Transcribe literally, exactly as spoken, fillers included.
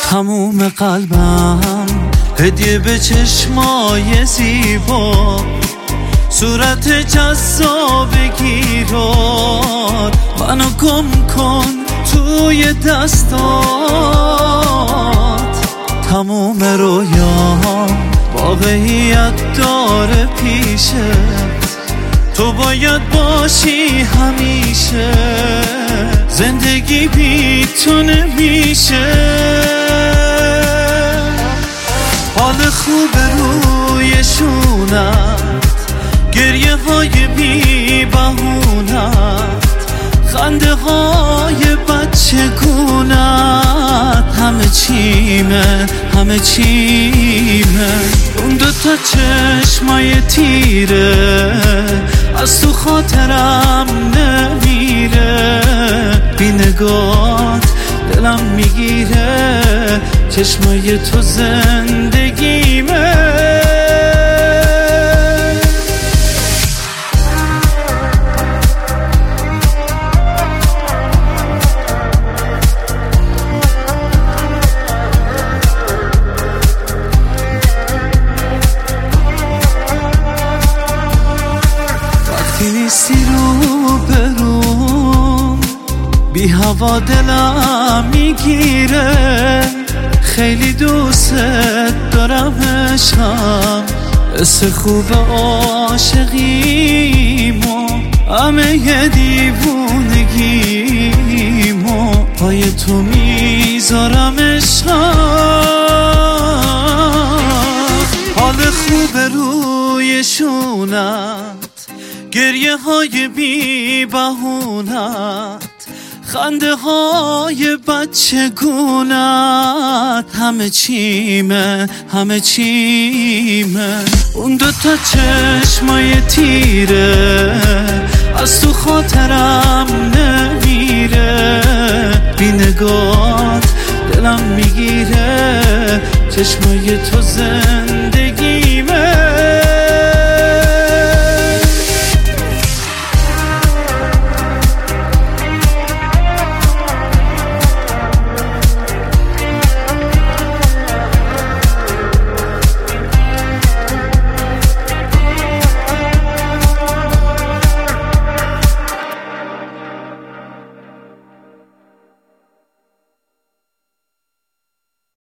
تموم قلبم هدیه به چشمای زیبا، صورت جذاب گیرات، منو گم کن توی دستات. تموم رویام واقعیت داره پیشه، تو باید باشی همیشه، زندگی بی تو نمیشه. حال خوب روی شونت، گریه های بی بهونت، خنده های بچگونت، همه چیمه همه چیمه. اون دوتا چشمای تیره از تو خاطرم نمیره، بی نگات دلم میگیره، چشمای تو زندگیمه. وقتی نیستی رو بروم، بی هوا دلم میگیره، خیلی دوست دارم عشقم، حس خوب عاشقیمو، همه ی دیوونگیمو پای تو میذارم عشقم. حال خوب روی شونت، گریه های بی بهونت، خنده های بچگونت، همه چیمه همه چیمه. اون دوتا چشمای تیره از تو خاطرم نمیره، بی نگات دلم میگیره، چشمای تو زندگی